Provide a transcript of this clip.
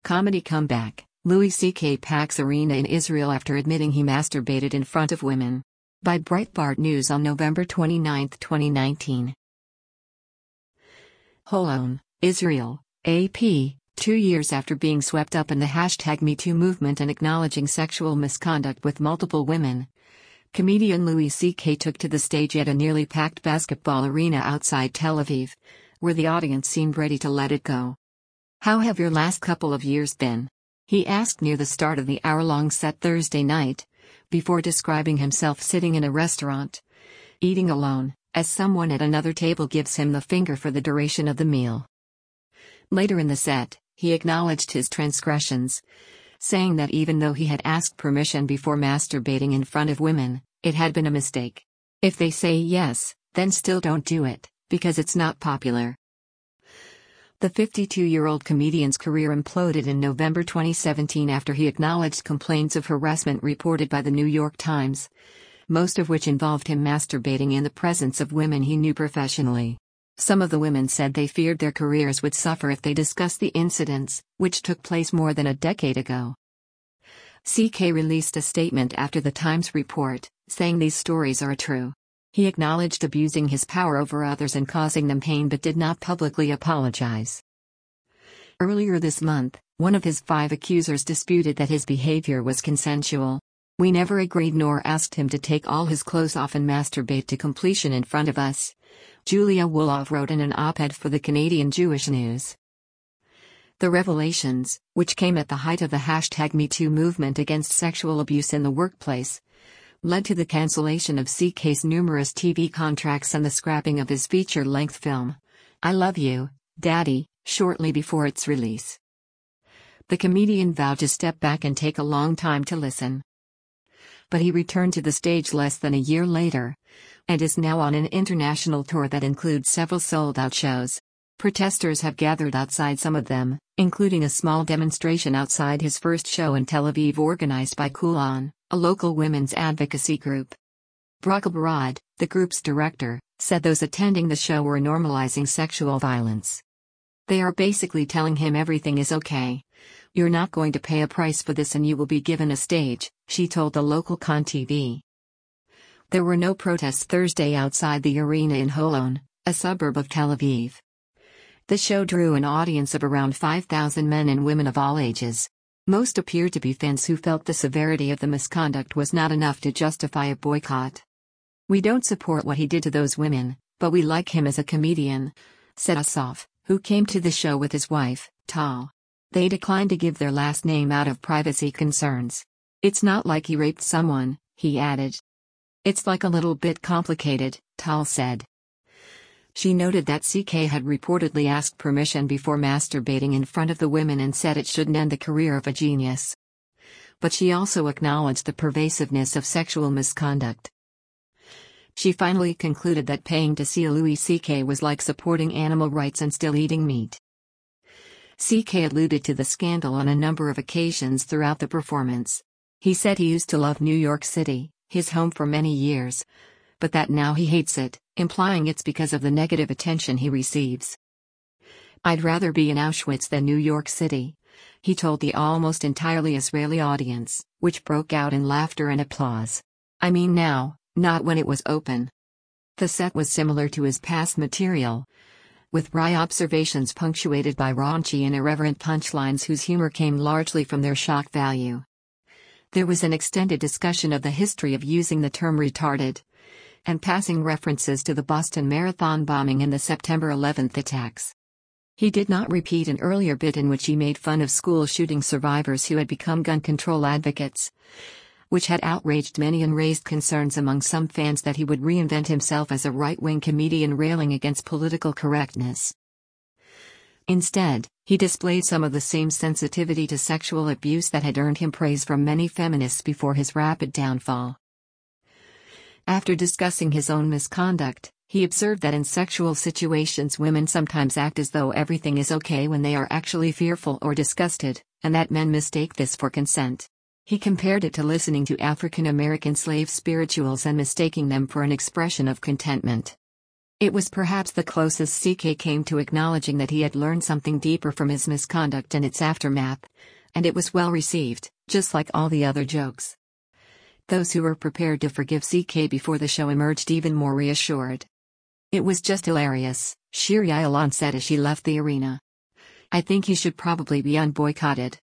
Comedy comeback: Louis C.K. packs arena in Israel after admitting he masturbated in front of women. By Breitbart News on November 29, 2019. Holon, Israel, AP. 2 years after being swept up in the #MeToo movement and acknowledging sexual misconduct with multiple women, comedian Louis C.K. took to the stage at a nearly packed basketball arena outside Tel Aviv, where the audience seemed ready to let it go. "How have your last couple of years been?" he asked near the start of the hour-long set Thursday night, before describing himself sitting in a restaurant, eating alone, as someone at another table gives him the finger for the duration of the meal. Later in the set, he acknowledged his transgressions, saying that even though he had asked permission before masturbating in front of women, it had been a mistake. "If they say yes, then still don't do it, because it's not popular." The 52-year-old comedian's career imploded in November 2017 after he acknowledged complaints of harassment reported by the New York Times, most of which involved him masturbating in the presence of women he knew professionally. Some of the women said they feared their careers would suffer if they discussed the incidents, which took place more than a decade ago. CK released a statement after the Times report, saying these stories are true. He acknowledged abusing his power over others and causing them pain but did not publicly apologize. Earlier this month, one of his 5 accusers disputed that his behavior was consensual. "We never agreed nor asked him to take all his clothes off and masturbate to completion in front of us," Julia Wolof wrote in an op-ed for the Canadian Jewish News. The revelations, which came at the height of the #MeToo movement against sexual abuse in the workplace, led to the cancellation of CK's numerous TV contracts and the scrapping of his feature-length film, I Love You, Daddy, shortly before its release. The comedian vowed to step back and take a long time to listen. But he returned to the stage less than a year later, and is now on an international tour that includes several sold-out shows. Protesters have gathered outside some of them, including a small demonstration outside his first show in Tel Aviv organized by Kulon, a local women's advocacy group. Bracha Barad, the group's director, said those attending the show were normalizing sexual violence. "They are basically telling him everything is okay. You're not going to pay a price for this and you will be given a stage," she told the local Kan TV. There were no protests Thursday outside the arena in Holon, a suburb of Tel Aviv. The show drew an audience of around 5,000 men and women of all ages. Most appeared to be fans who felt the severity of the misconduct was not enough to justify a boycott. "We don't support what he did to those women, but we like him as a comedian," said Asaf, who came to the show with his wife, Tal. They declined to give their last name out of privacy concerns. "It's not like he raped someone," he added. "It's like a little bit complicated," Tal said. She noted that CK had reportedly asked permission before masturbating in front of the women and said it shouldn't end the career of a genius. But she also acknowledged the pervasiveness of sexual misconduct. She finally concluded that paying to see Louis CK was like supporting animal rights and still eating meat. CK alluded to the scandal on a number of occasions throughout the performance. He said he used to love New York City, his home for many years, but that now he hates it, implying it's because of the negative attention he receives. "I'd rather be in Auschwitz than New York City," he told the almost entirely Israeli audience, which broke out in laughter and applause. "I mean now, not when it was open." The set was similar to his past material, with wry observations punctuated by raunchy and irreverent punchlines whose humor came largely from their shock value. There was an extended discussion of the history of using the term retarded, and passing references to the Boston Marathon bombing and the September 11th attacks. He did not repeat an earlier bit in which he made fun of school shooting survivors who had become gun control advocates, which had outraged many and raised concerns among some fans that he would reinvent himself as a right-wing comedian railing against political correctness. Instead, he displayed some of the same sensitivity to sexual abuse that had earned him praise from many feminists before his rapid downfall. After discussing his own misconduct, he observed that in sexual situations women sometimes act as though everything is okay when they are actually fearful or disgusted, and that men mistake this for consent. He compared it to listening to African American slave spirituals and mistaking them for an expression of contentment. It was perhaps the closest CK came to acknowledging that he had learned something deeper from his misconduct and its aftermath. And it was well received, just like all the other jokes. Those who were prepared to forgive CK before the show emerged even more reassured. "It was just hilarious," Shiri Alan said as she left the arena. "I think he should probably be unboycotted."